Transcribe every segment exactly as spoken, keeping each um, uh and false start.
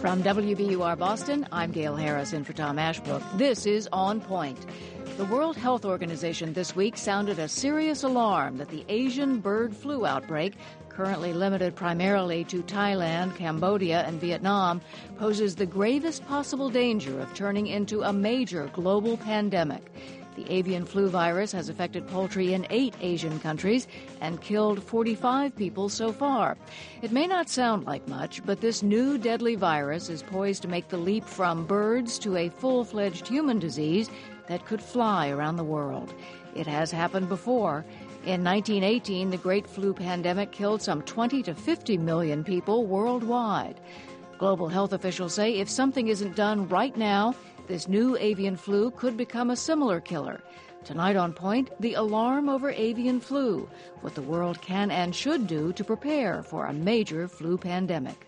From W B U R Boston, I'm Gail Harris in for Tom Ashbrook. This is On Point. The World Health Organization this week sounded a serious alarm that the Asian bird flu outbreak, currently limited primarily to Thailand, Cambodia, and Vietnam, poses the gravest possible danger of turning into a major global pandemic. The avian flu virus has affected poultry in eight Asian countries and killed forty-five people so far. It may not sound like much, but this new deadly virus is poised to make the leap from birds to a full-fledged human disease that could fly around the world. It has happened before. In nineteen eighteen, the Great Flu pandemic killed some twenty to fifty million people worldwide. Global health officials say if something isn't done right now, this new avian flu could become a similar killer. Tonight on Point, the alarm over avian flu, what the world can and should do to prepare for a major flu pandemic.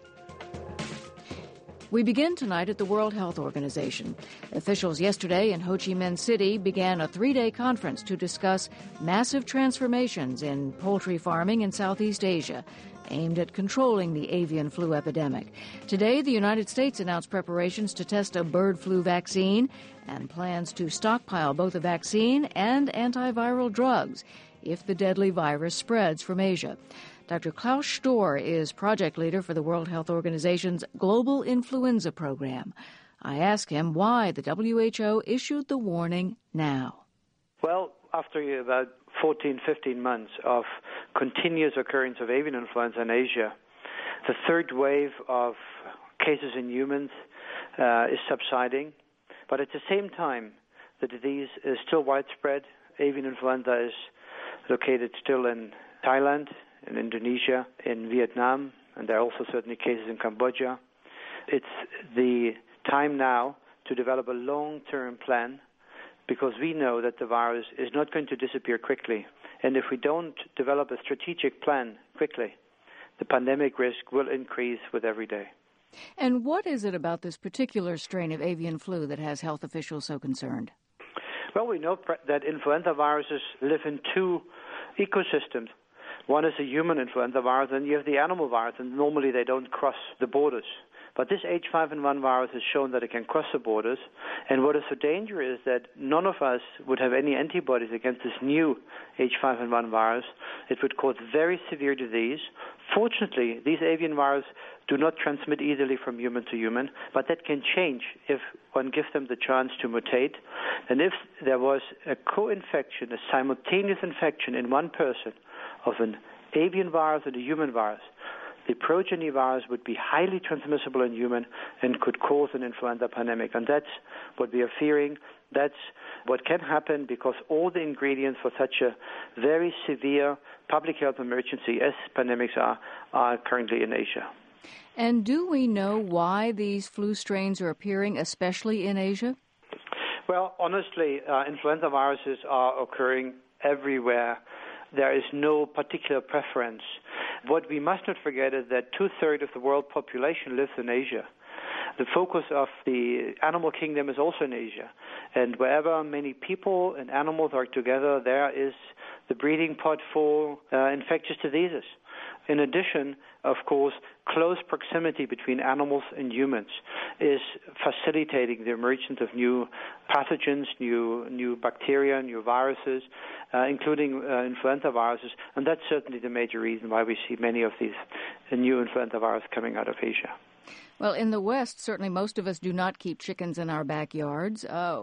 We begin tonight at the World Health Organization. Officials yesterday in Ho Chi Minh City began a three-day conference to discuss massive transformations in poultry farming in Southeast Asia, aimed at controlling the avian flu epidemic. Today, the United States announced preparations to test a bird flu vaccine and plans to stockpile both a vaccine and antiviral drugs if the deadly virus spreads from Asia. Doctor Klaus Storr is project leader for the World Health Organization's Global Influenza Program. I asked him why the W H O issued the warning now. Well, after about fourteen, fifteen months of continuous occurrence of avian influenza in Asia, the third wave of cases in humans uh, is subsiding. But at the same time, the disease is still widespread. Avian influenza is located still in Thailand, in Indonesia, in Vietnam, and there are also certainly cases in Cambodia. It's the time now to develop a long-term plan, because we know that the virus is not going to disappear quickly. And if we don't develop a strategic plan quickly, the pandemic risk will increase with every day. And what is it about this particular strain of avian flu that has health officials so concerned? Well, we know that influenza viruses live in two ecosystems. One is a human influenza virus, and you have the animal virus, and normally they don't cross the borders. But this H five N one virus has shown that it can cross the borders, and what is so dangerous is that none of us would have any antibodies against this new H five N one virus. It would cause very severe disease. Fortunately, these avian viruses do not transmit easily from human to human, but that can change if one gives them the chance to mutate. And if there was a co-infection, a simultaneous infection in one person of an avian virus and a human virus, the progeny virus would be highly transmissible in human and could cause an influenza pandemic. And that's what we are fearing. That's what can happen because all the ingredients for such a very severe public health emergency as pandemics are, are currently in Asia. And do we know why these flu strains are appearing, especially in Asia? Well, honestly, uh, influenza viruses are occurring everywhere. There is no particular preference. What we must not forget is that two-thirds of the world population lives in Asia. The focus of the animal kingdom is also in Asia. And wherever many people and animals are together, there is the breeding pot for uh, infectious diseases. In addition, of course, close proximity between animals and humans is facilitating the emergence of new pathogens, new new bacteria, new viruses, uh, including uh, influenza viruses, and that's certainly the major reason why we see many of these uh, new influenza viruses coming out of Asia. Well, in the West, certainly most of us do not keep chickens in our backyards. Uh,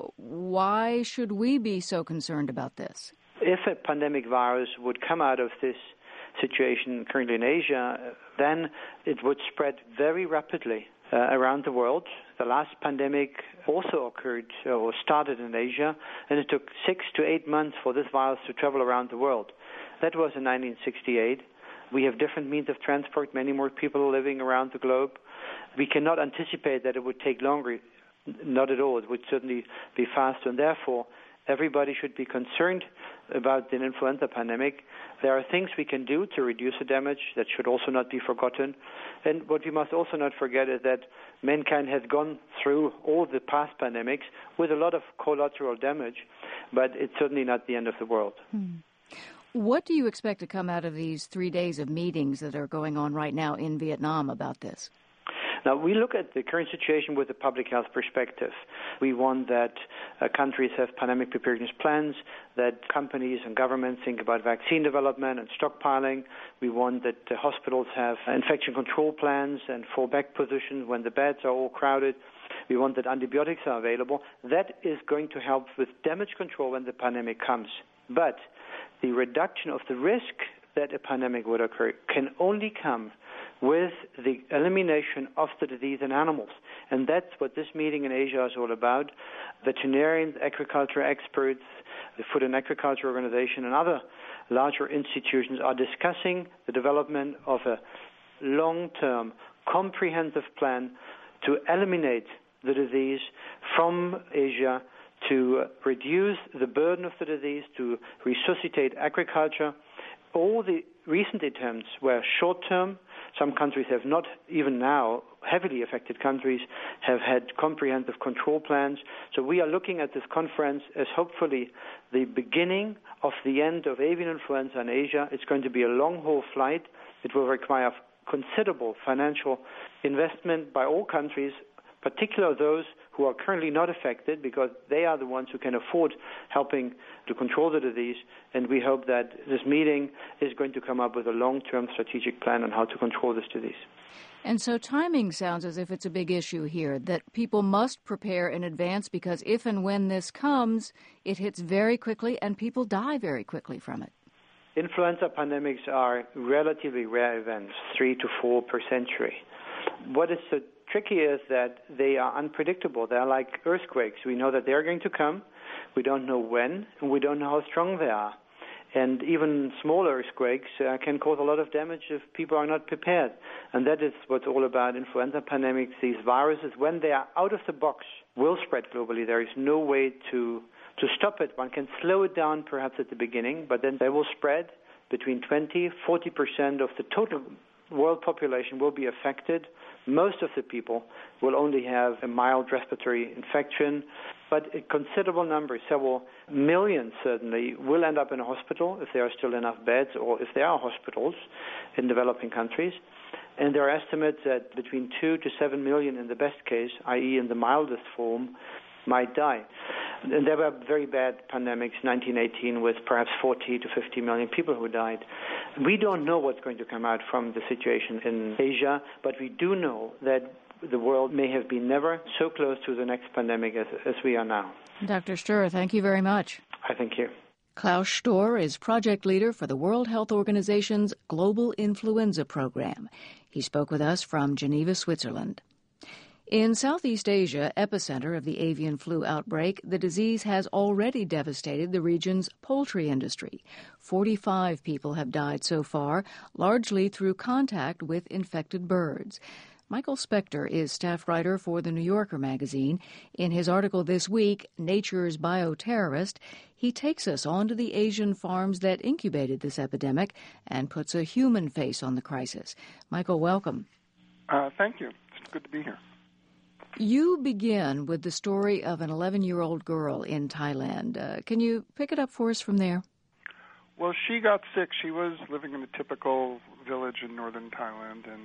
why should we be so concerned about this? If a pandemic virus would come out of this situation currently in Asia, then it would spread very rapidly uh, around the world. The last pandemic also occurred or started in Asia, and it took six to eight months for this virus to travel around the world. That was in nineteen sixty-eight. We have different means of transport, many more people living around the globe. We cannot anticipate that it would take longer. Not at all. It would certainly be faster, and therefore everybody should be concerned about the influenza pandemic. There are things we can do to reduce the damage that should also not be forgotten. And what we must also not forget is that mankind has gone through all the past pandemics with a lot of collateral damage, but it's certainly not the end of the world. Hmm. What do you expect to come out of these three days of meetings that are going on right now in Vietnam about this? Now, we look at the current situation with a public health perspective. We want that uh, countries have pandemic preparedness plans, that companies and governments think about vaccine development and stockpiling. We want that uh, hospitals have infection control plans and fallback positions when the beds are all crowded. We want that antibiotics are available. That is going to help with damage control when the pandemic comes. But the reduction of the risk that a pandemic would occur can only come with the elimination of the disease in animals. And that's what this meeting in Asia is all about. Veterinarians, agriculture experts, the Food and Agriculture Organization, and other larger institutions are discussing the development of a long-term, comprehensive plan to eliminate the disease from Asia, to reduce the burden of the disease, to resuscitate agriculture. All the recent attempts were short-term. Some countries have not, even now, heavily affected countries, have had comprehensive control plans. So we are looking at this conference as hopefully the beginning of the end of avian influenza in Asia. It's going to be a long-haul flight. It will require considerable financial investment by all countries, particularly those who are currently not affected, because they are the ones who can afford helping to control the disease. And we hope that this meeting is going to come up with a long-term strategic plan on how to control this disease. And so timing sounds as if it's a big issue here, that people must prepare in advance, because if and when this comes, it hits very quickly and people die very quickly from it. Influenza pandemics are relatively rare events, three to four per century. What is so tricky is that they are unpredictable. They're like earthquakes. We know that they're going to come. We don't know when, and we don't know how strong they are. And even small earthquakes uh, can cause a lot of damage if people are not prepared. And that is what's all about influenza pandemics. These viruses, when they are out of the box, will spread globally. There is no way to, to stop it. One can slow it down perhaps at the beginning, but then they will spread. Between twenty, forty percent of the total world population will be affected. Most of the people will only have a mild respiratory infection, but a considerable number, several million certainly, will end up in a hospital if there are still enough beds, or if there are hospitals in developing countries. And there are estimates that between two to seven million in the best case, that is in the mildest form, might die. And there were very bad pandemics, nineteen eighteen, with perhaps forty to fifty million people who died. We don't know what's going to come out from the situation in Asia, but we do know that the world may have been never so close to the next pandemic as, as we are now. Doctor Sturr, thank you very much. I thank you. Klaus Sturr is project leader for the World Health Organization's Global Influenza Program. He spoke with us from Geneva, Switzerland. In Southeast Asia, epicenter of the avian flu outbreak, the disease has already devastated the region's poultry industry. forty-five people have died so far, largely through contact with infected birds. Michael Spector is staff writer for The New Yorker magazine. In his article this week, Nature's Bioterrorist, he takes us onto the Asian farms that incubated this epidemic and puts a human face on the crisis. Michael, welcome. Uh, thank you. It's good to be here. You begin with the story of an eleven-year-old girl in Thailand. Uh, can you pick it up for us from there? Well, she got sick. She was living in a typical village in northern Thailand, and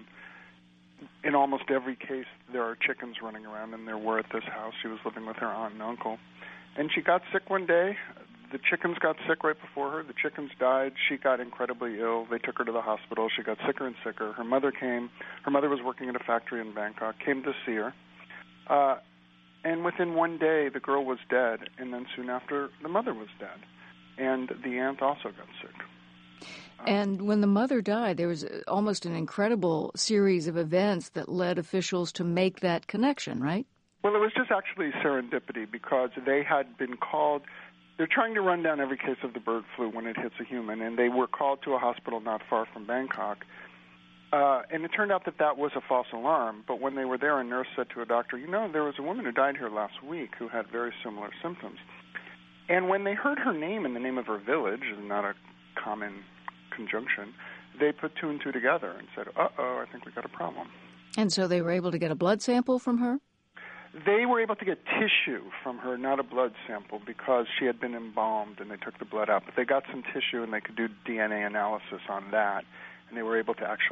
in almost every case there are chickens running around, and there were at this house. She was living with her aunt and uncle. And she got sick one day. The chickens got sick right before her. The chickens died. She got incredibly ill. They took her to the hospital. She got sicker and sicker. Her mother came. Her mother was working at a factory in Bangkok, came to see her. Uh, and within one day, the girl was dead, and then soon after, the mother was dead. And the aunt also got sick. And when the mother died, there was almost an incredible series of events that led officials to make that connection, right? Well, it was just actually serendipity, because they had been called. They're trying to run down every case of the bird flu when it hits a human, and they were called to a hospital not far from Bangkok. Uh, and it turned out that that was a false alarm. But when they were there, a nurse said to a doctor, you know, there was a woman who died here last week who had very similar symptoms. And when they heard her name and the name of her village, not a common conjunction, they put two and two together and said, uh-oh, I think we got a problem. And so they were able to get a blood sample from her? They were able to get tissue from her, not a blood sample, because she had been embalmed and they took the blood out. But they got some tissue and they could do D N A analysis on that. And they were able to actually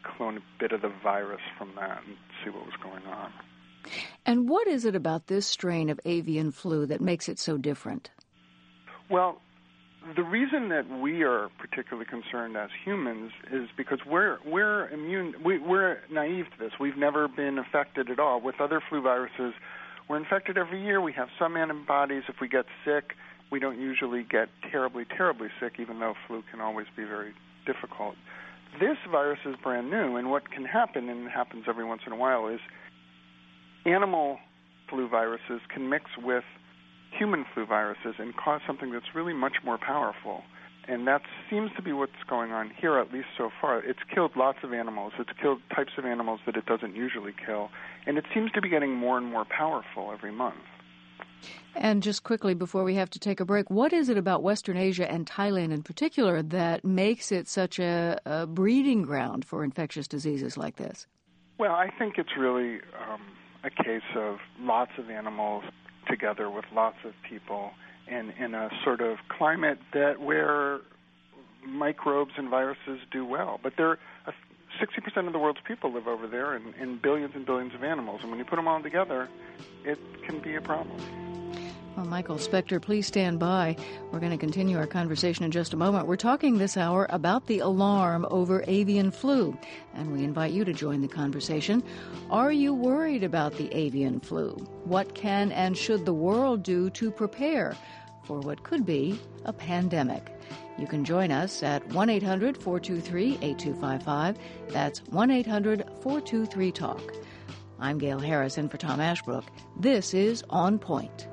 clone a bit of the virus from that and see what was going on. And what is it about this strain of avian flu that makes it so different? Well, the reason that we are particularly concerned as humans is because we're we're immune. We, we're naive to this. We've never been affected at all. With other flu viruses, we're infected every year. We have some antibodies. If we get sick, we don't usually get terribly, terribly sick, even though flu can always be very difficult. This virus is brand new, and what can happen, and it happens every once in a while, is animal flu viruses can mix with human flu viruses and cause something that's really much more powerful. And that seems to be what's going on here, at least so far. It's killed lots of animals. It's killed types of animals that it doesn't usually kill. And it seems to be getting more and more powerful every month. And just quickly, before we have to take a break, what is it about Western Asia and Thailand in particular that makes it such a, a breeding ground for infectious diseases like this? Well, I think it's really um, a case of lots of animals together with lots of people and in a sort of climate that where microbes and viruses do well. But there, uh, sixty percent of the world's people live over there, and, and billions and billions of animals. And when you put them all together, it can be a problem. Well, Michael Spector, please stand by. We're going to continue our conversation in just a moment. We're talking this hour about the alarm over avian flu, and we invite you to join the conversation. Are you worried about the avian flu? What can and should the world do to prepare for what could be a pandemic? You can join us at one eight hundred four two three eight two five five. That's one eight hundred four two three talk. I'm Gail Harris in for Tom Ashbrook. This is On Point.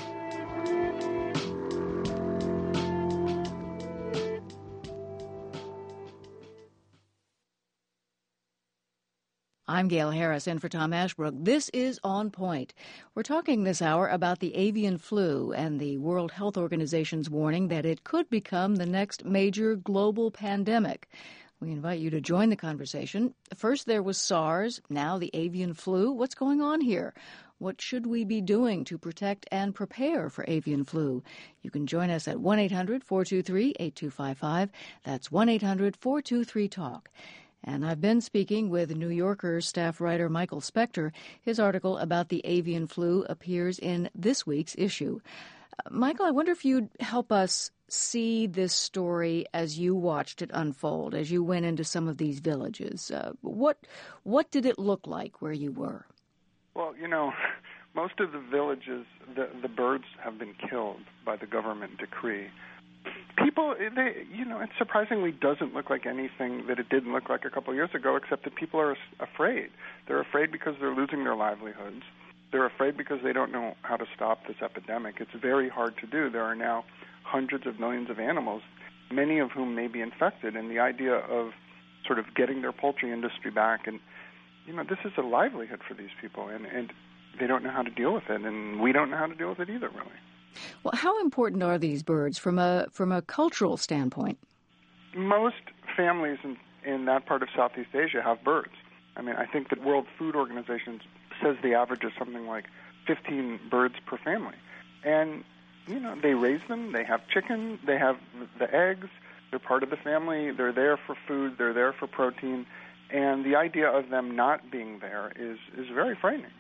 I'm Gail Harris in for Tom Ashbrook. This is On Point. We're talking this hour about the avian flu and the World Health Organization's warning that it could become the next major global pandemic. We invite you to join the conversation. First there was SARS, now the avian flu. What's going on here? What should we be doing to protect and prepare for avian flu? You can join us at one eight hundred four two three eight two five five. That's one eight hundred four two three talk. And I've been speaking with New Yorker staff writer Michael Spector. His article about the avian flu appears in this week's issue. Uh, Michael, I wonder if you'd help us see this story as you watched it unfold, as you went into some of these villages. Uh, what what did it look like where you were? Well, you know, most of the villages, the, the birds have been killed by the government decree. People, they, you know, it surprisingly doesn't look like anything that it didn't look like a couple of years ago, except that people are afraid. They're afraid because they're losing their livelihoods. They're afraid because they don't know how to stop this epidemic. It's very hard to do. There are now hundreds of millions of animals, many of whom may be infected, and the idea of sort of getting their poultry industry back, and, you know, this is a livelihood for these people, and, and they don't know how to deal with it, and we don't know how to deal with it either, really. Well, how important are these birds from a from a cultural standpoint? Most families in, in that part of Southeast Asia have birds. I mean, I think that World Food Organization says the average is something like fifteen birds per family. And, you know, they raise them, they have chicken, they have the eggs, they're part of the family, they're there for food, they're there for protein, and the idea of them not being there is, is very frightening.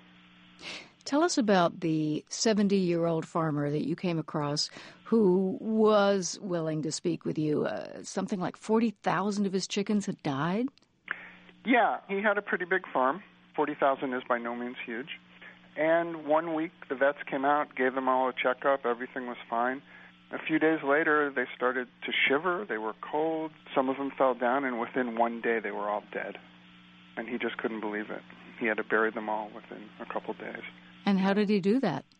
Tell us about the seventy-year-old farmer that you came across who was willing to speak with you. Uh, something like forty thousand of his chickens had died? Yeah, he had a pretty big farm. forty thousand is by no means huge. And one week, the vets came out, gave them all a checkup. Everything was fine. A few days later, they started to shiver. They were cold. Some of them fell down, and within one day, they were all dead. And he just couldn't believe it. He had to bury them all within a couple days. And how did he do that?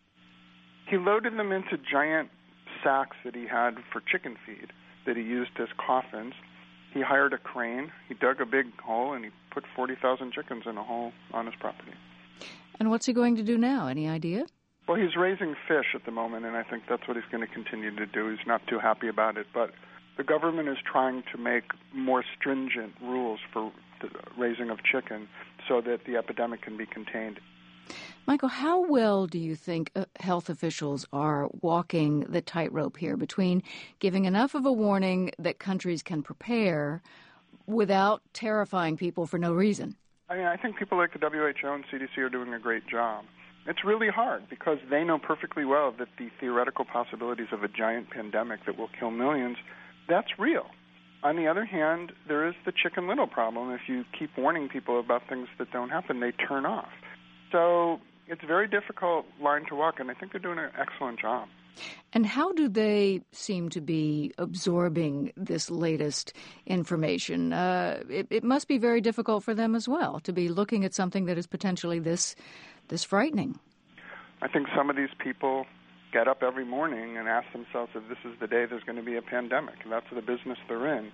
He loaded them into giant sacks that he had for chicken feed that he used as coffins. He hired a crane. He dug a big hole, and he put forty thousand chickens in a hole on his property. And what's he going to do now? Any idea? Well, he's raising fish at the moment, and I think that's what he's going to continue to do. He's not too happy about it, but the government is trying to make more stringent rules for the raising of chicken so that the epidemic can be contained. Michael, how well do you think uh, health officials are walking the tightrope here between giving enough of a warning that countries can prepare, without terrifying people for no reason. I mean, I think people like the W H O and C D C are doing a great job. It's really hard because they know perfectly well that the theoretical possibilities of a giant pandemic that will kill millions, that's real. On the other hand, there is the Chicken Little problem. If you keep warning people about things that don't happen, they turn off. So it's a very difficult line to walk, and I think they're doing an excellent job. And how do they seem to be absorbing this latest information? Uh, it, it must be very difficult for them as well to be looking at something that is potentially this this frightening. I think some of these people get up every morning and ask themselves if this is the day there's going to be a pandemic. That's the business they're in.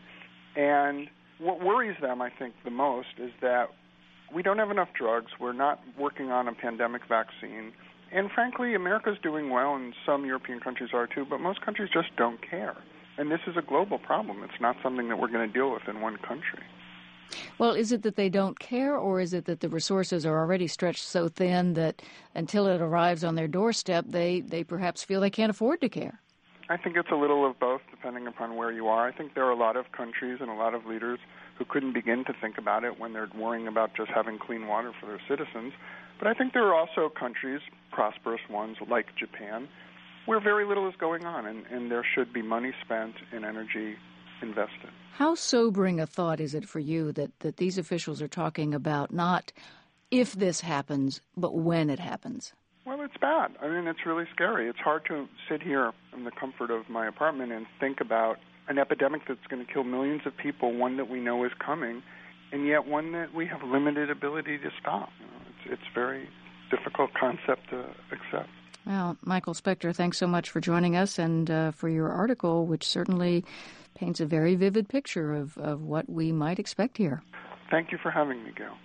And what worries them, I think, the most is that we don't have enough drugs. We're not working on a pandemic vaccine. And frankly, America's doing well, and some European countries are too, but most countries just don't care. And this is a global problem. It's not something that we're going to deal with in one country. Well, is it that they don't care, or is it that the resources are already stretched so thin that until it arrives on their doorstep, they, they perhaps feel they can't afford to care? I think it's a little of both, depending upon where you are. I think there are a lot of countries and a lot of leaders who couldn't begin to think about it when they're worrying about just having clean water for their citizens. But I think there are also countries, prosperous ones like Japan, where very little is going on, and, and there should be money spent and energy invested. How sobering a thought is it for you that, that these officials are talking about not if this happens, but when it happens? Well, it's bad. I mean, it's really scary. It's hard to sit here in the comfort of my apartment and think about an epidemic that's going to kill millions of people, one that we know is coming, and yet one that we have limited ability to stop. You know, it's it's very difficult concept to accept. Well, Michael Specter, thanks so much for joining us and uh, for your article, which certainly paints a very vivid picture of, of what we might expect here. Thank you for having me, Gail.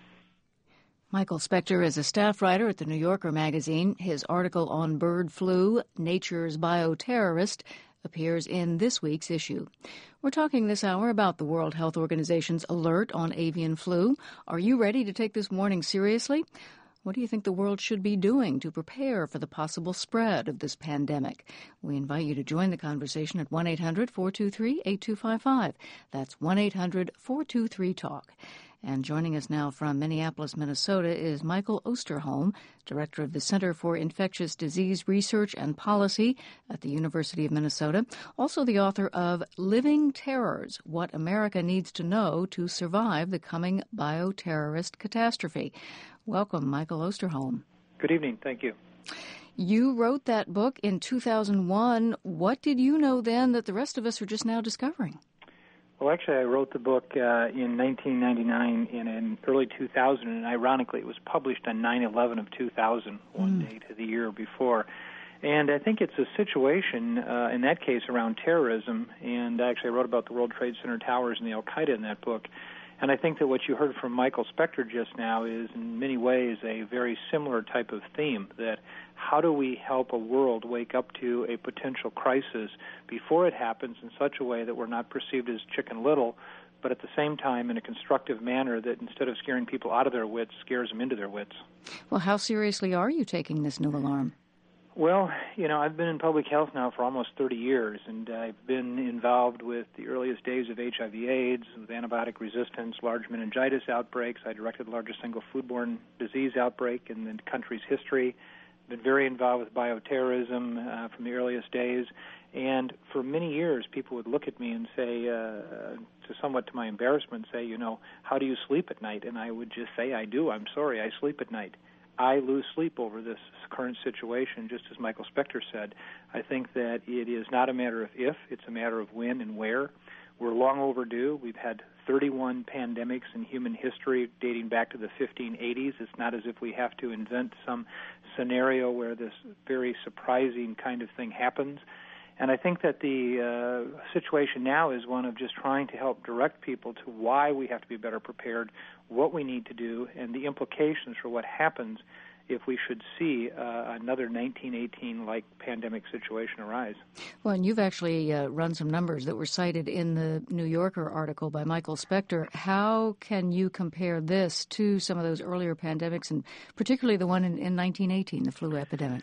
Michael Specter is a staff writer at the New Yorker magazine. His article on bird flu, Nature's Bioterrorist, appears in this week's issue. We're talking this hour about the World Health Organization's alert on avian flu. Are you ready to take this warning seriously? What do you think the world should be doing to prepare for the possible spread of this pandemic? We invite you to join the conversation at one eight hundred four two three eight two five five. That's one eight hundred four two three talk. And joining us now from Minneapolis, Minnesota, is Michael Osterholm, Director of the Center for Infectious Disease Research and Policy at the University of Minnesota, also the author of Living Terrors, What America Needs to Know to Survive the Coming Bioterrorist Catastrophe. Welcome, Michael Osterholm. Good evening. Thank you. You wrote that book in two thousand one. What did you know then that the rest of us are just now discovering? Well, actually, I wrote the book uh, in nineteen ninety-nine in, in early two thousand, and ironically, it was published on nine eleven of two thousand, one mm. day to the year before. And I think it's a situation, uh, in that case, around terrorism, and actually I wrote about the World Trade Center towers and the Al-Qaeda in that book. And I think that what you heard from Michael Specter just now is, in many ways, a very similar type of theme, that how do we help a world wake up to a potential crisis before it happens in such a way that we're not perceived as Chicken Little, but at the same time in a constructive manner that instead of scaring people out of their wits, scares them into their wits. Well, how seriously are you taking this new alarm? Well, you know, I've been in public health now for almost thirty years, and I've been involved with the earliest days of H I V AIDS, with antibiotic resistance, large meningitis outbreaks. I directed the largest single foodborne disease outbreak in the country's history. Been very involved with bioterrorism uh, from the earliest days. And for many years, people would look at me and say, uh, to somewhat to my embarrassment, say, you know, how do you sleep at night? And I would just say, I do. I'm sorry, I sleep at night. I lose sleep over this current situation, just as Michael Specter said. I think that it is not a matter of if, it's a matter of when and where. We're long overdue. We've had thirty-one pandemics in human history dating back to the fifteen eighties. It's not as if we have to invent some scenario where this very surprising kind of thing happens. And I think that the uh, situation now is one of just trying to help direct people to why we have to be better prepared, what we need to do, and the implications for what happens if we should see uh, another nineteen eighteen-like pandemic situation arise. Well, and you've actually uh, run some numbers that were cited in the New Yorker article by Michael Specter. How can you compare this to some of those earlier pandemics, and particularly the one in, in nineteen eighteen, the flu epidemic?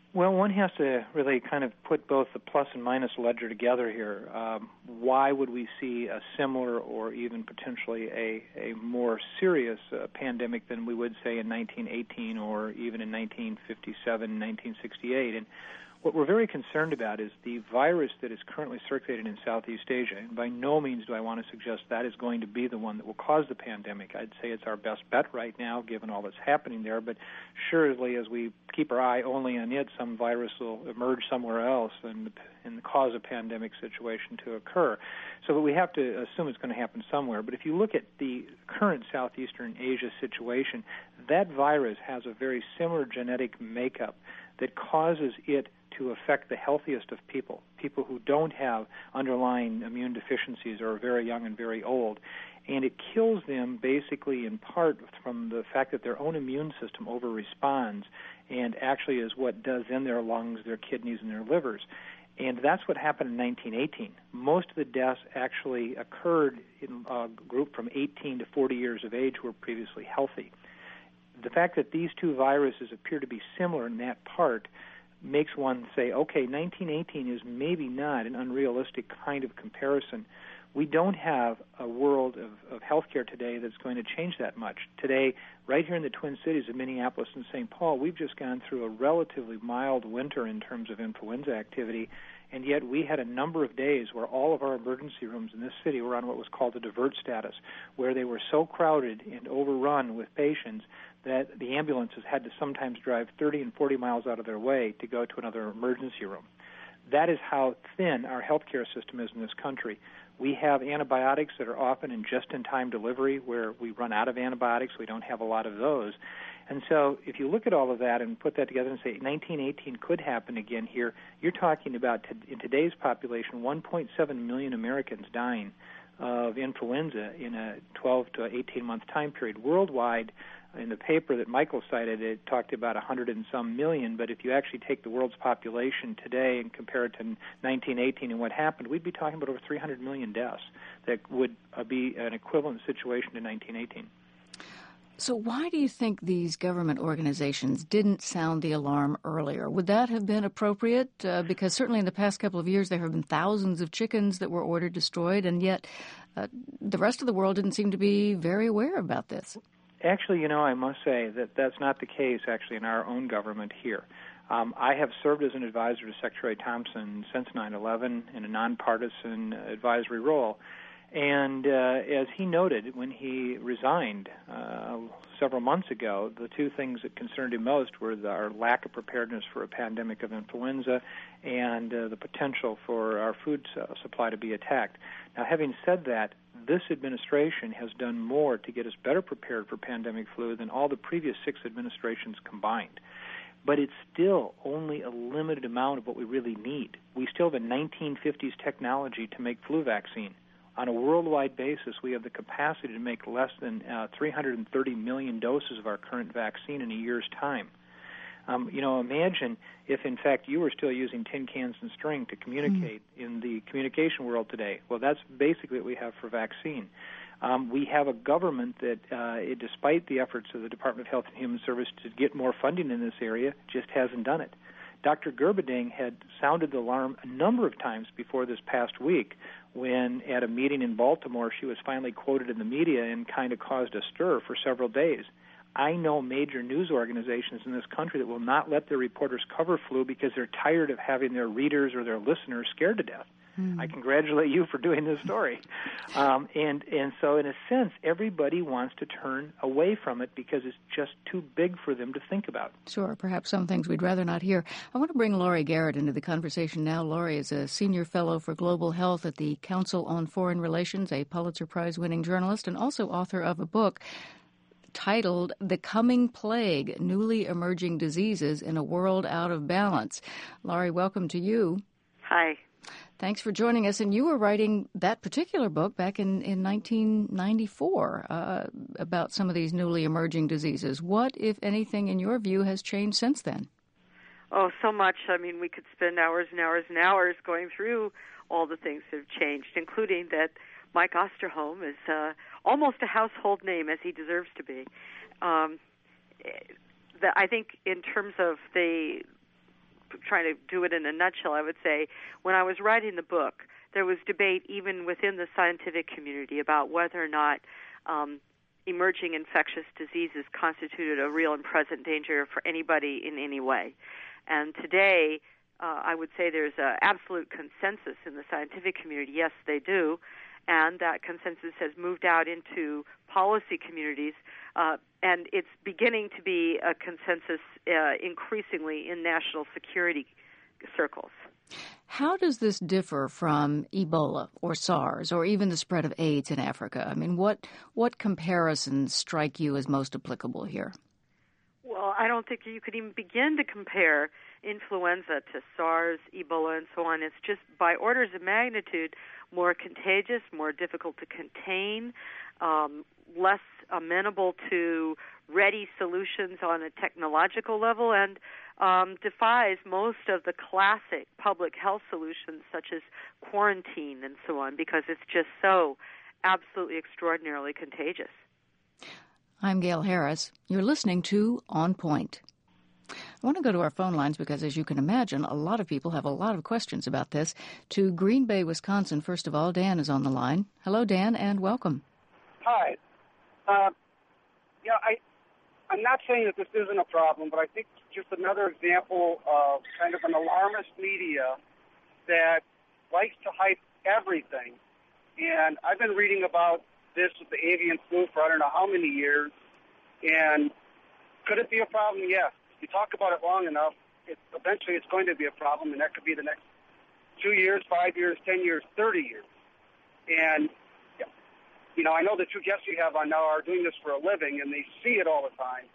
Well, one has to really kind of put both the plus and minus ledger together here. Um, why would we see a similar or even potentially a, a more serious uh, pandemic than we would, say, in nineteen eighteen or even in nineteen fifty-seven, nineteen sixty-eight? And what we're very concerned about is the virus that is currently circulating in Southeast Asia. And by no means do I want to suggest that is going to be the one that will cause the pandemic. I'd say it's our best bet right now, given all that's happening there. But surely, as we keep our eye only on it, some virus will emerge somewhere else and, and cause a pandemic situation to occur. So we have to assume it's going to happen somewhere. But if you look at the current Southeastern Asia situation, that virus has a very similar genetic makeup that causes it to affect the healthiest of people, people who don't have underlying immune deficiencies or are very young and very old. And it kills them basically in part from the fact that their own immune system over-responds and actually is what does in their lungs, their kidneys, and their livers. And that's what happened in nineteen eighteen. Most of the deaths actually occurred in a group from eighteen to forty years of age who were previously healthy. The fact that these two viruses appear to be similar in that part makes one say, okay, nineteen eighteen is maybe not an unrealistic kind of comparison. We don't have a world of, of healthcare today that's going to change that much. Today, right here in the Twin Cities of Minneapolis and Saint Paul, we've just gone through a relatively mild winter in terms of influenza activity, and yet we had a number of days where all of our emergency rooms in this city were on what was called a divert status, where they were so crowded and overrun with patients that the ambulances had to sometimes drive thirty and forty miles out of their way to go to another emergency room. That is how thin our healthcare system is in this country. We have antibiotics that are often in just-in-time delivery where we run out of antibiotics. We don't have a lot of those. And so if you look at all of that and put that together and say nineteen eighteen could happen again here, you're talking about, t- in today's population, one point seven million Americans dying of influenza in a twelve to eighteen-month time period. Worldwide, in the paper that Michael cited, it talked about one hundred and some million, but if you actually take the world's population today and compare it to nineteen eighteen and what happened, we'd be talking about over three hundred million deaths. That would uh, be an equivalent situation to nineteen eighteen. So why do you think these government organizations didn't sound the alarm earlier? Would that have been appropriate? Uh, because certainly in the past couple of years there have been thousands of chickens that were ordered destroyed, and yet uh, the rest of the world didn't seem to be very aware about this. Actually, you know, I must say that that's not the case, actually, in our own government here. Um, I have served as an advisor to Secretary Thompson since nine eleven in a nonpartisan advisory role. And uh, as he noted when he resigned uh, several months ago, the two things that concerned him most were the, our lack of preparedness for a pandemic of influenza and uh, the potential for our food supply to be attacked. Now, having said that, this administration has done more to get us better prepared for pandemic flu than all the previous six administrations combined. But it's still only a limited amount of what we really need. We still have a nineteen fifties technology to make flu vaccine. On a worldwide basis, we have the capacity to make less than uh, three hundred thirty million doses of our current vaccine in a year's time. Um, you know, imagine if, in fact, you were still using tin cans and string to communicate mm. in the communication world today. Well, that's basically what we have for vaccine. Um, we have a government that, uh, it, despite the efforts of the Department of Health and Human Services to get more funding in this area, just hasn't done it. Doctor Gerberding had sounded the alarm a number of times before this past week when, at a meeting in Baltimore, she was finally quoted in the media and kind of caused a stir for several days. I know major news organizations in this country that will not let their reporters cover flu because they're tired of having their readers or their listeners scared to death. Mm. I congratulate you for doing this story. Um, and, and so, in a sense, everybody wants to turn away from it because it's just too big for them to think about. Sure, perhaps some things we'd rather not hear. I want to bring Laurie Garrett into the conversation now. Laurie is a senior fellow for global health at the Council on Foreign Relations, a Pulitzer Prize-winning journalist, and also author of a book titled The Coming Plague, Newly Emerging Diseases in a World Out of Balance. Laurie, welcome to you. Hi. Thanks for joining us. And you were writing that particular book back in, in nineteen ninety-four uh, about some of these newly emerging diseases. What, if anything, in your view, has changed since then? Oh, so much. I mean, we could spend hours and hours and hours going through all the things that have changed, including that Mike Osterholm is uh, almost a household name, as he deserves to be. Um, the, I think in terms of the trying to do it in a nutshell, I would say when I was writing the book, there was debate even within the scientific community about whether or not um, emerging infectious diseases constituted a real and present danger for anybody in any way. And today, uh, I would say there's an absolute consensus in the scientific community. Yes, they do. And that consensus has moved out into policy communities, uh, and it's beginning to be a consensus uh, increasingly in national security circles. How does this differ from Ebola or SARS or even the spread of AIDS in Africa? I mean, what what comparisons strike you as most applicable here? Well, I don't think you could even begin to compare influenza to SARS, Ebola, and so on. It's just by orders of magnitude more contagious, more difficult to contain, um, less amenable to ready solutions on a technological level, and um, defies most of the classic public health solutions such as quarantine and so on, because it's just so absolutely extraordinarily contagious. I'm Gail Harris. You're listening to On Point. I want to go to our phone lines because, as you can imagine, a lot of people have a lot of questions about this. To Green Bay, Wisconsin, first of all, Dan is on the line. Hello, Dan, and welcome. Hi. Uh, yeah, I, I'm not saying that this isn't a problem, but I think it's just another example of kind of an alarmist media that likes to hype everything. And I've been reading about this with the avian flu for I don't know how many years. And could it be a problem? Yes. If you talk about it long enough, it, eventually it's going to be a problem, and that could be the next two years, five years, ten years, thirty years. And, you know, I know the two guests you have on now are doing this for a living, and they see it all the time.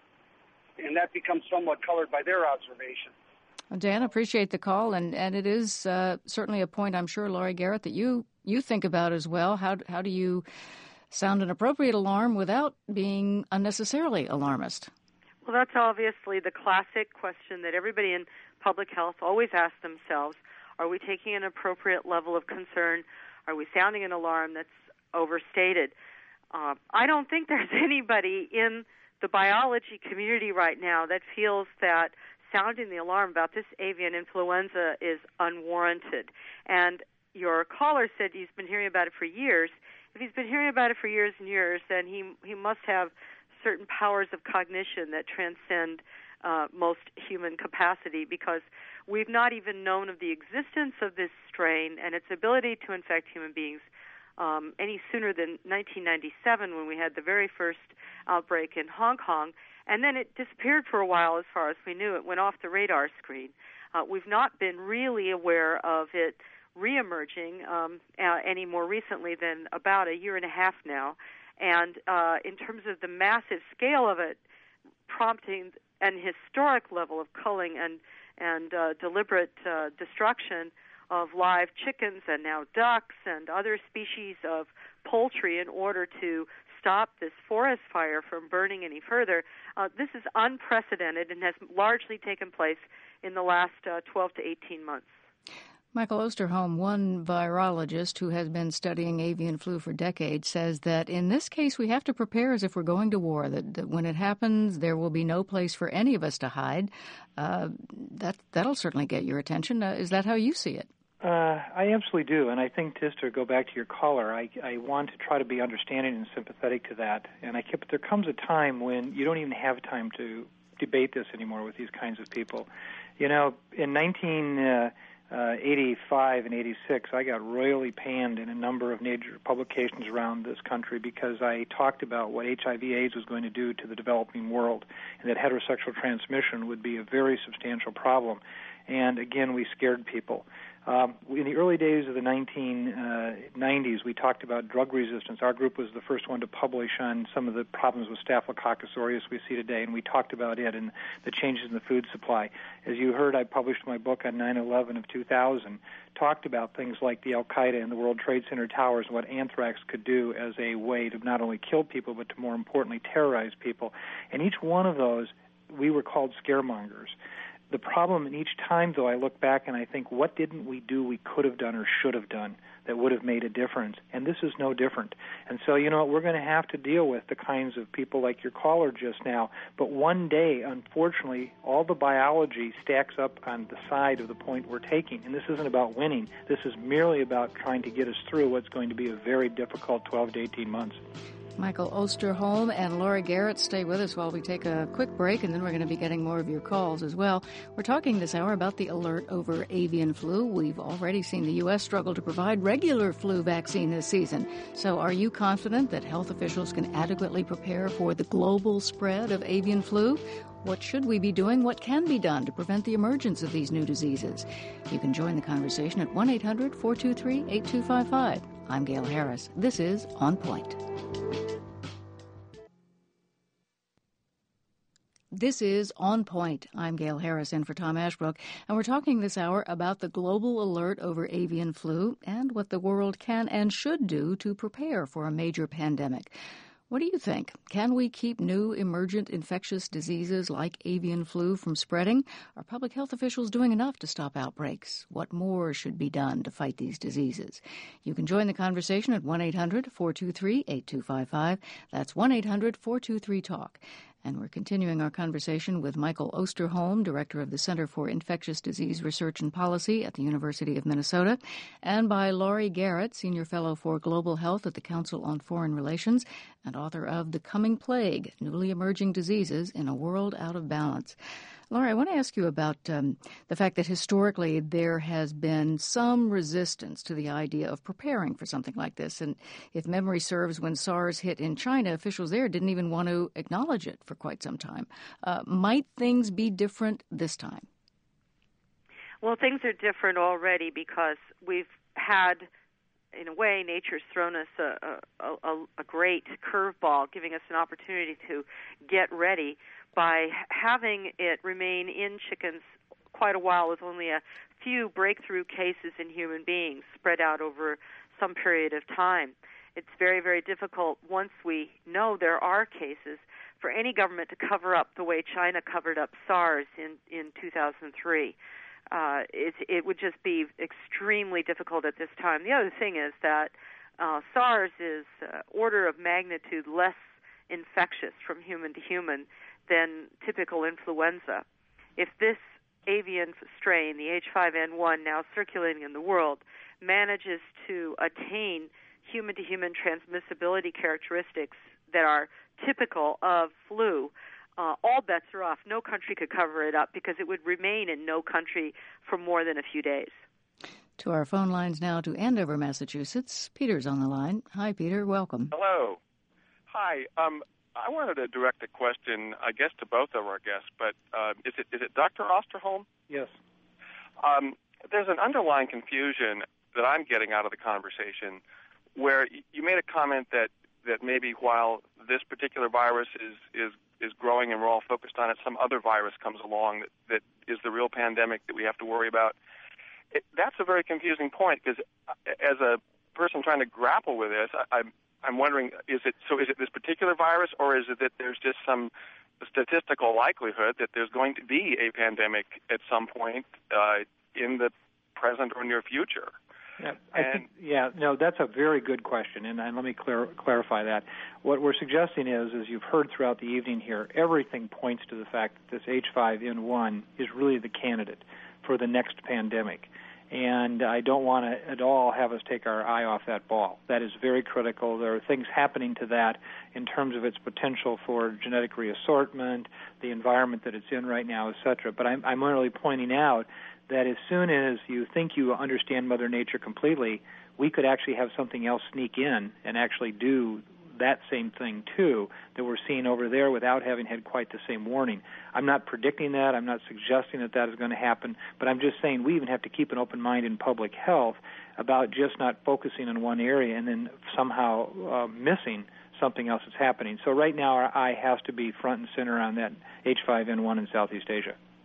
And that becomes somewhat colored by their observations. Well, Dan, appreciate the call, and, and it is uh, certainly a point, I'm sure, Laurie Garrett, that you, you think about as well. How, how do you sound an appropriate alarm without being unnecessarily alarmist? Well, that's obviously the classic question that everybody in public health always asks themselves. Are we taking an appropriate level of concern? Are we sounding an alarm that's overstated? Uh, I don't think there's anybody in the biology community right now that feels that sounding the alarm about this avian influenza is unwarranted. And your caller said he's been hearing about it for years. If he's been hearing about it for years and years, then he he must have certain powers of cognition that transcend uh, most human capacity, because we've not even known of the existence of this strain and its ability to infect human beings um, any sooner than nineteen ninety-seven, when we had the very first outbreak in Hong Kong, and then it disappeared for a while as far as we knew. It went off the radar screen. Uh, we've not been really aware of it reemerging um, uh, any more recently than about a year and a half now. And uh, in terms of the massive scale of it, prompting an historic level of culling and and uh, deliberate uh, destruction of live chickens and now ducks and other species of poultry in order to stop this forest fire from burning any further, uh, this is unprecedented and has largely taken place in the last uh, twelve to eighteen months. Michael Osterholm, one virologist who has been studying avian flu for decades, says that in this case we have to prepare as if we're going to war, that, that when it happens there will be no place for any of us to hide. Uh, that, that'll certainly get your attention. Uh, is that how you see it? Uh, I absolutely do, and I think, just to go back to your caller, I, I want to try to be understanding and sympathetic to that. And I kept, there comes a time when you don't even have time to debate this anymore with these kinds of people. You know, in nineteen eighty-five and eighty-six, I got royally panned in a number of major publications around this country because I talked about what H I V AIDS was going to do to the developing world, and that heterosexual transmission would be a very substantial problem. And again, we scared people. Um, in the early days of the nineteen nineties, we talked about drug resistance. Our group was the first one to publish on some of the problems with Staphylococcus aureus we see today, and we talked about it and the changes in the food supply. As you heard, I published my book on nine eleven of two thousand, talked about things like the Al-Qaeda and the World Trade Center towers, and what anthrax could do as a way to not only kill people, but to more importantly terrorize people. And each one of those, we were called scaremongers. The problem, and each time, though, I look back and I think, what didn't we do we could have done or should have done that would have made a difference? And this is no different. And so, you know, we're going to have to deal with the kinds of people like your caller just now. But one day, unfortunately, all the biology stacks up on the side of the point we're taking. And this isn't about winning. This is merely about trying to get us through what's going to be a very difficult twelve to eighteen months. Michael Osterholm and Laurie Garrett, stay with us while we take a quick break, and then we're going to be getting more of your calls as well. We're talking this hour about the alert over avian flu. We've already seen the U S struggle to provide regular flu vaccine this season. So are you confident that health officials can adequately prepare for the global spread of avian flu? What should we be doing? What can be done to prevent the emergence of these new diseases? You can join the conversation at one eight hundred four two three eight two five five. I'm Gail Harris. This is On Point. This is On Point. I'm Gail Harris in for Tom Ashbrook, and we're talking this hour about the global alert over avian flu and what the world can and should do to prepare for a major pandemic. What do you think? Can we keep new emergent infectious diseases like avian flu from spreading? Are public health officials doing enough to stop outbreaks? What more should be done to fight these diseases? You can join the conversation at one eight hundred four two three eight two five five. That's one eight hundred four two three talk. And we're continuing our conversation with Michael Osterholm, Director of the Center for Infectious Disease Research and Policy at the University of Minnesota, and by Laurie Garrett, Senior Fellow for Global Health at the Council on Foreign Relations and author of The Coming Plague, Newly Emerging Diseases in a World Out of Balance. Laurie, I want to ask you about um, the fact that historically there has been some resistance to the idea of preparing for something like this. And if memory serves, when SARS hit in China, officials there didn't even want to acknowledge it for quite some time. Uh, might things be different this time? Well, things are different already because we've had, in a way, nature's thrown us a, a, a, a great curveball, giving us an opportunity to get ready by having it remain in chickens quite a while with only a few breakthrough cases in human beings spread out over some period of time. It's very, very difficult once we know there are cases for any government to cover up the way China covered up SARS in, in two thousand three. Uh, it, it would just be extremely difficult at this time. The other thing is that uh, SARS is uh, order of magnitude less infectious from human to human than typical influenza. If this avian strain, the H five N one now circulating in the world, manages to attain human-to-human transmissibility characteristics that are typical of flu, uh, all bets are off. No country could cover it up because it would remain in no country for more than a few days. To our phone lines now to Andover, Massachusetts. Peter's on the line. Hi, Peter. Welcome. Hello. Hi. Um, I wanted to direct a question, I guess, to both of our guests, but uh, is it is it Doctor Osterholm? Yes. Um, there's an underlying confusion that I'm getting out of the conversation where you made a comment that, that maybe while this particular virus is, is, is growing and we're all focused on it, some other virus comes along that, that is the real pandemic that we have to worry about. It, that's a very confusing point because as a person trying to grapple with this, I, I'm I'm wondering, is it so? Is it this particular virus, or is it that there's just some statistical likelihood that there's going to be a pandemic at some point uh, in the present or near future? Yeah, I and, think, yeah, no, that's a very good question, and, and let me clar- clarify that. What we're suggesting is, as you've heard throughout the evening here, everything points to the fact that this H five N one is really the candidate for the next pandemic. And I don't want to at all have us take our eye off that ball. That is very critical. There are things happening to that in terms of its potential for genetic reassortment, the environment that it's in right now, et cetera. But I'm, I'm really pointing out that as soon as you think you understand Mother Nature completely, we could actually have something else sneak in and actually do that same thing, too, that we're seeing over there without having had quite the same warning. I'm not predicting that. I'm not suggesting that that is going to happen, but I'm just saying we even have to keep an open mind in public health about just not focusing on one area and then somehow uh, missing something else that's happening. So right now our eye has to be front and center on that H five N one in Southeast Asia.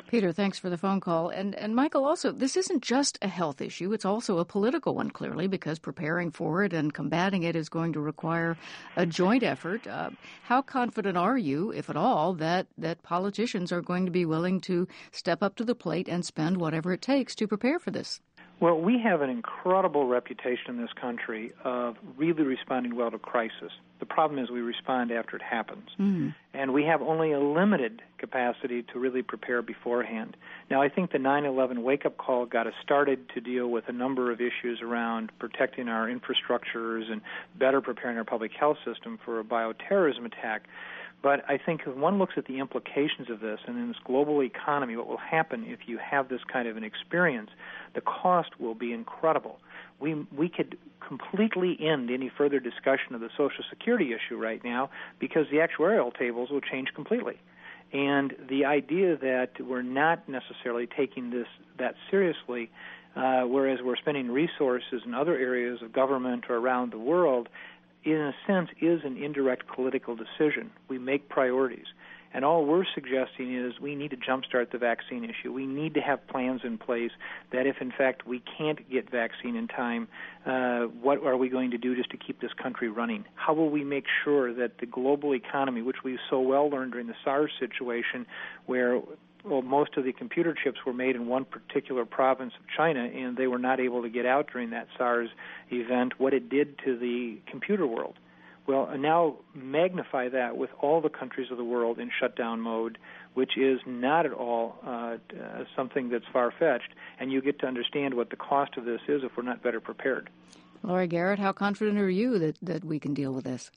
Peter, thanks for the phone call. And, and Michael, also, this isn't just a health issue. It's also a political one, clearly, because preparing for it and combating it is going to require a joint effort. Uh, how confident are you, if at all, that, that politicians are going to be willing to step up to the plate and spend whatever it takes to prepare for this? Well, we have an incredible reputation in this country of really responding well to crisis. The problem is we respond after it happens. Mm-hmm. And we have only a limited capacity to really prepare beforehand. Now, I think the nine eleven wake-up call got us started to deal with a number of issues around protecting our infrastructures and better preparing our public health system for a bioterrorism attack. But I think if one looks at the implications of this and in this global economy, what will happen if you have this kind of an experience, the cost will be incredible. We we could completely end any further discussion of the Social Security issue right now because the actuarial tables will change completely. And the idea that we're not necessarily taking this that seriously, uh, whereas we're spending resources in other areas of government or around the world, in a sense, is an indirect political decision. We make priorities. And all we're suggesting is we need to jumpstart the vaccine issue. We need to have plans in place that if, in fact, we can't get vaccine in time, uh, what are we going to do just to keep this country running? How will we make sure that the global economy, which we so well learned during the SARS situation, where well, most of the computer chips were made in one particular province of China, and they were not able to get out during that SARS event, what it did to the computer world. Well, now magnify that with all the countries of the world in shutdown mode, which is not at all uh, uh, something that's far-fetched, and you get to understand what the cost of this is if we're not better prepared. Laurie Garrett, how confident are you that, that we can deal with this?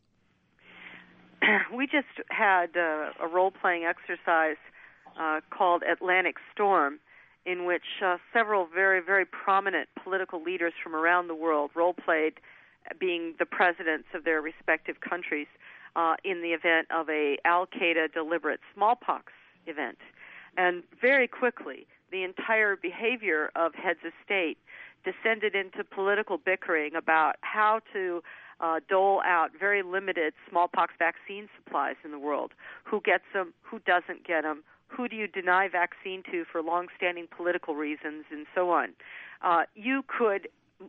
We just had uh, a role-playing exercise uh, called Atlantic Storm, in which uh, several very, very prominent political leaders from around the world role-played being the presidents of their respective countries uh, in the event of a Al-Qaeda deliberate smallpox event. And very quickly, the entire behavior of heads of state descended into political bickering about how to uh, dole out very limited smallpox vaccine supplies in the world. Who gets them? Who doesn't get them? Who do you deny vaccine to for long-standing political reasons, and so on? Uh, you could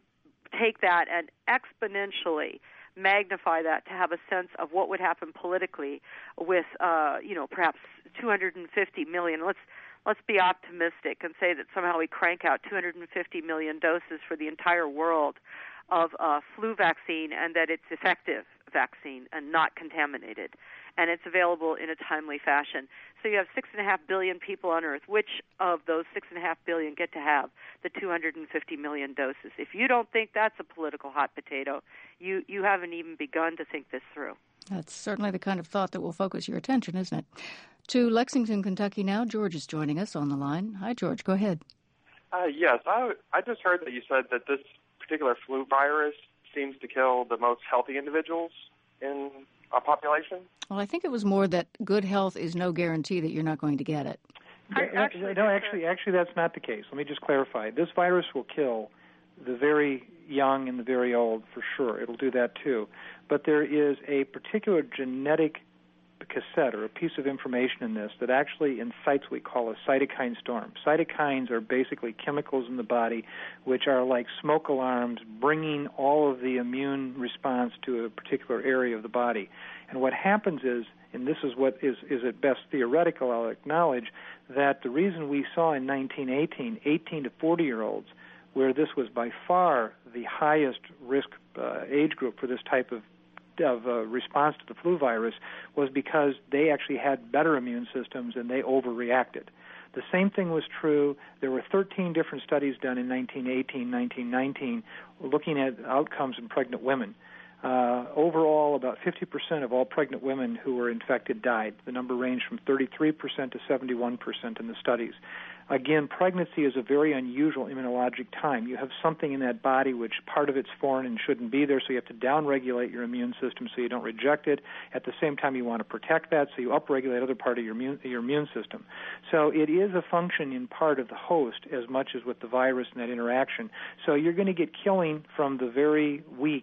take that and exponentially magnify that to have a sense of what would happen politically with, uh, you know, perhaps two hundred fifty million. Let's let's be optimistic and say that somehow we crank out two hundred fifty million doses for the entire world of uh, flu vaccine, and that it's effective vaccine and not contaminated, and it's available in a timely fashion. So you have six and a half billion people on Earth. Which of those six and a half billion get to have the two hundred fifty million doses? If you don't think that's a political hot potato, you, you haven't even begun to think this through. That's certainly the kind of thought that will focus your attention, isn't it? To Lexington, Kentucky now. George is joining us on the line. Hi, George. Go ahead. Uh, yes, I, I just heard that you said that this particular flu virus seems to kill the most healthy individuals in our population. Well, I think it was more that good health is no guarantee that you're not going to get it. Actually, no, actually, actually, that's not the case. Let me just clarify. This virus will kill the very young and the very old for sure. It'll do that too. But there is a particular genetic cassette or a piece of information in this that actually incites what we call a cytokine storm. Cytokines are basically chemicals in the body which are like smoke alarms bringing all of the immune response to a particular area of the body. And what happens is, and this is what is, is at best theoretical, I'll acknowledge, that the reason we saw in nineteen eighteen, eighteen to forty-year-olds, where this was by far the highest risk uh, age group for this type of of uh, response to the flu virus, was because they actually had better immune systems and they overreacted. The same thing was true. There were thirteen different studies done in nineteen eighteen, nineteen nineteen, looking at outcomes in pregnant women. Uh, overall, about fifty percent of all pregnant women who were infected died. The number ranged from thirty-three percent to seventy-one percent in the studies. Again, pregnancy is a very unusual immunologic time. You have something in that body which part of it's foreign and shouldn't be there, so you have to downregulate your immune system so you don't reject it. At the same time, you want to protect that, so you upregulate other part of your immune, your immune system. So it is a function in part of the host as much as with the virus and that interaction. So you're going to get killing from the very weak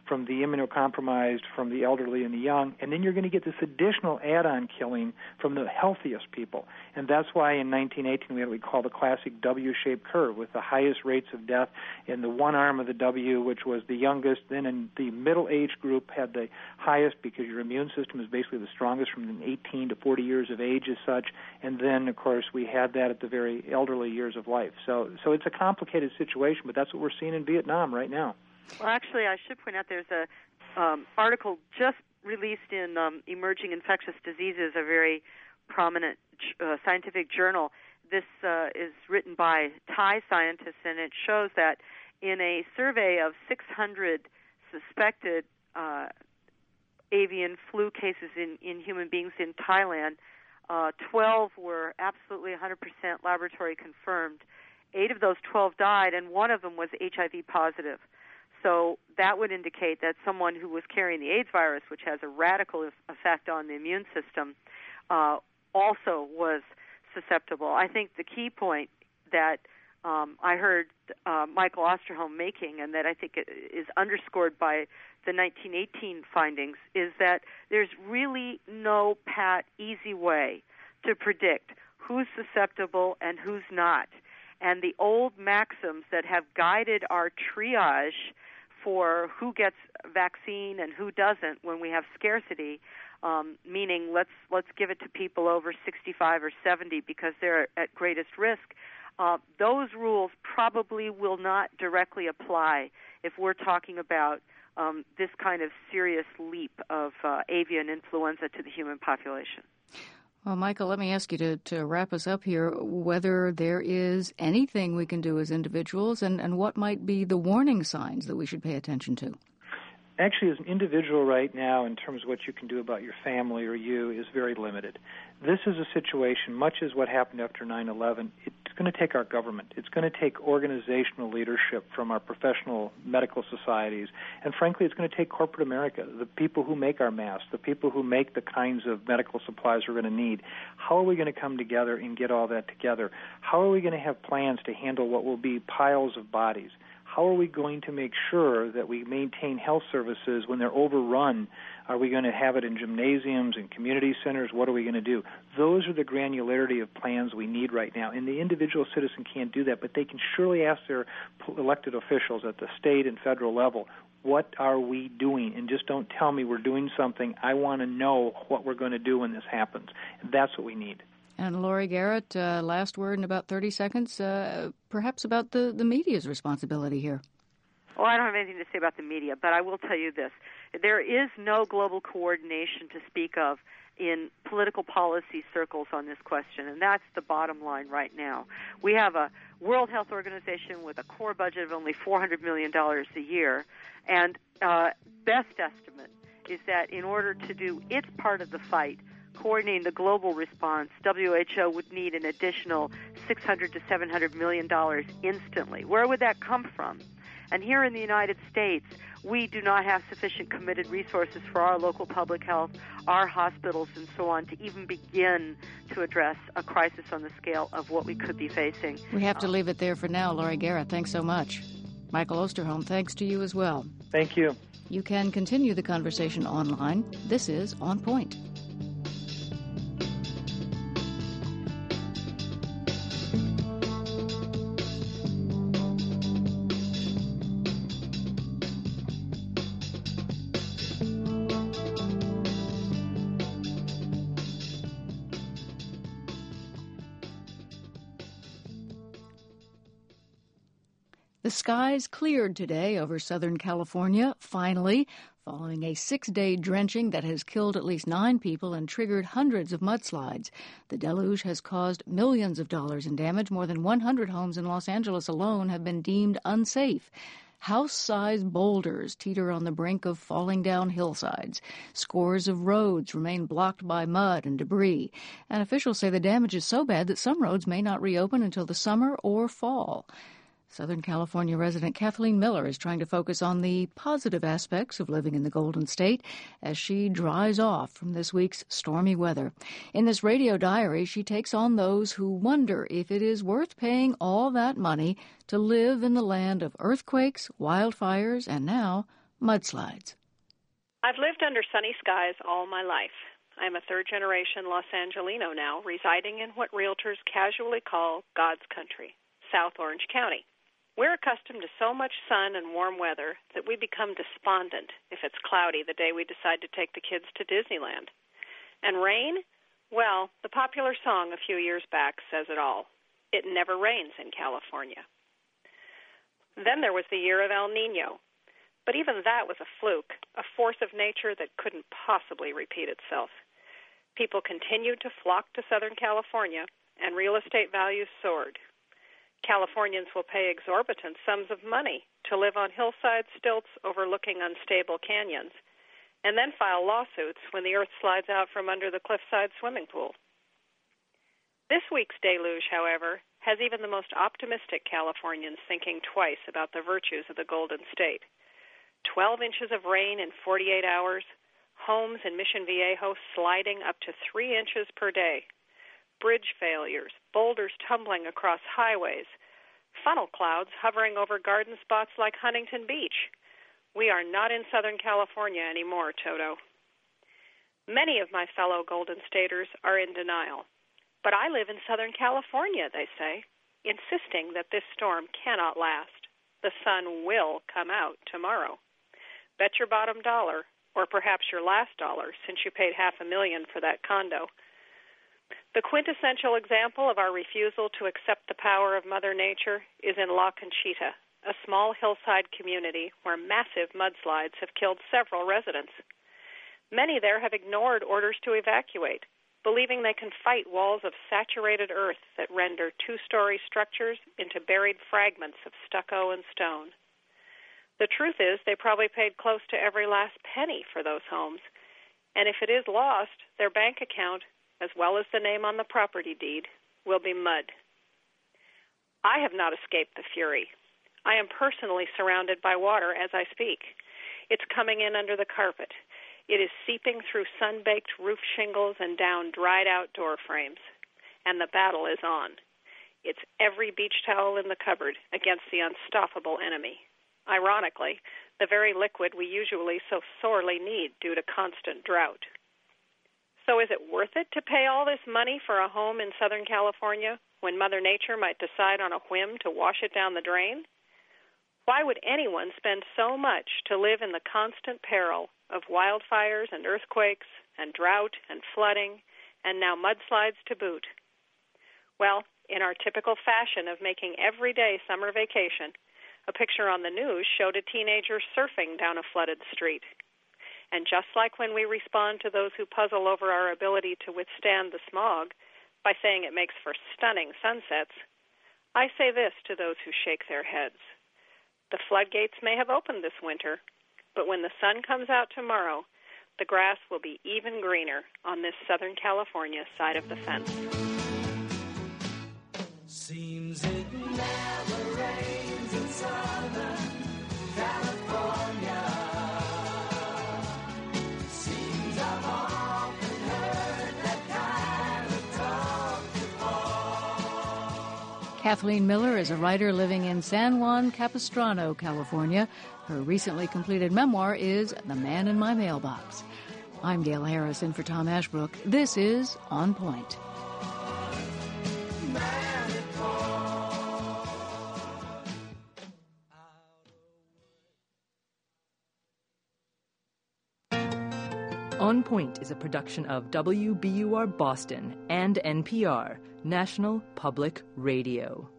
from the immunocompromised, from the elderly and the young, and then you're going to get this additional add-on killing from the healthiest people. And that's why in nineteen eighteen we had what we call the classic W-shaped curve, with the highest rates of death in the one arm of the W, which was the youngest. Then in the middle age group had the highest because your immune system is basically the strongest from eighteen to forty years of age as such. And then, of course, we had that at the very elderly years of life. So, so it's a complicated situation, but that's what we're seeing in Vietnam right now. Well, actually, I should point out there's a um, article just released in um, Emerging Infectious Diseases, a very prominent uh, scientific journal. This uh, is written by Thai scientists, and it shows that in a survey of six hundred suspected uh, avian flu cases in, in human beings in Thailand, uh, twelve were absolutely one hundred percent laboratory confirmed. Eight of those twelve died, and one of them was H I V positive. So that would indicate that someone who was carrying the AIDS virus, which has a radical effect on the immune system, uh, also was susceptible. I think the key point that um, I heard uh, Michael Osterholm making, and that I think is underscored by the nineteen eighteen findings, is that there's really no pat, easy way to predict who's susceptible and who's not. And the old maxims that have guided our triage for who gets vaccine and who doesn't when we have scarcity, um, meaning let's let's give it to people over sixty-five or seventy because they're at greatest risk, uh, those rules probably will not directly apply if we're talking about um, this kind of serious leap of uh, avian influenza to the human population. Well, Michael, let me ask you to, to wrap us up here, whether there is anything we can do as individuals and, and what might be the warning signs that we should pay attention to. Actually, as an individual right now, in terms of what you can do about your family or you, is very limited. This is a situation, much as what happened after nine eleven, it's going to take our government. It's going to take organizational leadership from our professional medical societies. And frankly, it's going to take corporate America, the people who make our masks, the people who make the kinds of medical supplies we're going to need. How are we going to come together and get all that together? How are we going to have plans to handle what will be piles of bodies? How are we going to make sure that we maintain health services when they're overrun? Are we going to have it in gymnasiums and community centers? What are we going to do? Those are the granularity of plans we need right now. And the individual citizen can't do that, but they can surely ask their elected officials at the state and federal level, what are we doing? And just don't tell me we're doing something. I want to know what we're going to do when this happens. And that's what we need. And Laurie Garrett, uh, last word in about thirty seconds, uh, perhaps about the, the media's responsibility here. Well, I don't have anything to say about the media, but I will tell you this. There is no global coordination to speak of in political policy circles on this question, and that's the bottom line right now. We have a World Health Organization with a core budget of only four hundred million dollars a year, and uh, best estimate is that in order to do its part of the fight, coordinating the global response, W H O would need an additional six hundred to seven hundred million dollars instantly. Where would that come from? And here in the United States, we do not have sufficient committed resources for our local public health, our hospitals, and so on, to even begin to address a crisis on the scale of what we could be facing. We have to leave it there for now. Laurie Garrett, thanks so much. Michael Osterholm, thanks to you as well. Thank you. You can continue the conversation online. This is On Point. The skies cleared today over Southern California, finally, following a six-day drenching that has killed at least nine people and triggered hundreds of mudslides. The deluge has caused millions of dollars in damage. More than one hundred homes in Los Angeles alone have been deemed unsafe. House-sized boulders teeter on the brink of falling down hillsides. Scores of roads remain blocked by mud and debris. And officials say the damage is so bad that some roads may not reopen until the summer or fall. Southern California resident Kathleen Miller is trying to focus on the positive aspects of living in the Golden State as she dries off from this week's stormy weather. In this radio diary, she takes on those who wonder if it is worth paying all that money to live in the land of earthquakes, wildfires, and now mudslides. I've lived under sunny skies all my life. I'm a third-generation Los Angelino now, residing in what realtors casually call God's country, South Orange County. We're accustomed to so much sun and warm weather that we become despondent if it's cloudy the day we decide to take the kids to Disneyland. And rain? Well, the popular song a few years back says it all. It never rains in California. Then there was the year of El Nino. But even that was a fluke, a force of nature that couldn't possibly repeat itself. People continued to flock to Southern California, and real estate values soared. Californians will pay exorbitant sums of money to live on hillside stilts overlooking unstable canyons, and then file lawsuits when the earth slides out from under the cliffside swimming pool. This week's deluge, however, has even the most optimistic Californians thinking twice about the virtues of the Golden State. Twelve inches of rain in forty-eight hours, homes in Mission Viejo sliding up to three inches per day, bridge failures, boulders tumbling across highways, funnel clouds hovering over garden spots like Huntington Beach. We are not in Southern California anymore, Toto. Many of my fellow Golden Staters are in denial. But I live in Southern California, they say, insisting that this storm cannot last. The sun will come out tomorrow. Bet your bottom dollar, or perhaps your last dollar, since you paid half a million for that condo. The quintessential example of our refusal to accept the power of Mother Nature is in La Conchita, a small hillside community where massive mudslides have killed several residents. Many there have ignored orders to evacuate, believing they can fight walls of saturated earth that render two-story structures into buried fragments of stucco and stone. The truth is they probably paid close to every last penny for those homes, and if it is lost, their bank account, as well as the name on the property deed, will be mud. I have not escaped the fury. I am personally surrounded by water as I speak. It's coming in under the carpet. It is seeping through sun-baked roof shingles and down dried-out door frames. And the battle is on. It's every beach towel in the cupboard against the unstoppable enemy. Ironically, the very liquid we usually so sorely need due to constant drought. So is it worth it to pay all this money for a home in Southern California when Mother Nature might decide on a whim to wash it down the drain? Why would anyone spend so much to live in the constant peril of wildfires and earthquakes and drought and flooding and now mudslides to boot? Well, in our typical fashion of making every day summer vacation, a picture on the news showed a teenager surfing down a flooded street. And just like when we respond to those who puzzle over our ability to withstand the smog by saying it makes for stunning sunsets, I say this to those who shake their heads. The floodgates may have opened this winter, but when the sun comes out tomorrow, the grass will be even greener on this Southern California side of the fence. Seems it never rains in Southern California. Seems I've often heard that kind of talk before. Kathleen Miller is a writer living in San Juan Capistrano, California. Her recently completed memoir is The Man in My Mailbox. I'm Gail Harris in for Tom Ashbrook. This is On Point. On Point is a production of W B U R Boston and N P R, National Public Radio.